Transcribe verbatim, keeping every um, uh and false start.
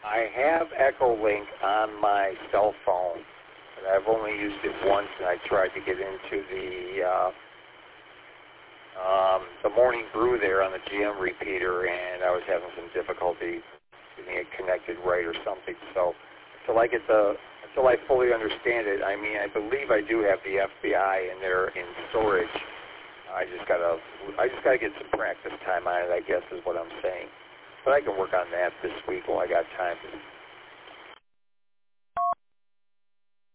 I have Echolink on my cell phone, but I've only used it once, and I tried to get into the uh, um, the Morning Brew there on the G M repeater, and I was having some difficulty getting it connected right or something. So until I get the until I fully understand it, I mean, I believe I do have the F B I in there in storage. I just gotta I just gotta get some practice time on it, I guess is what I'm saying. But I can work on that this week while I got time.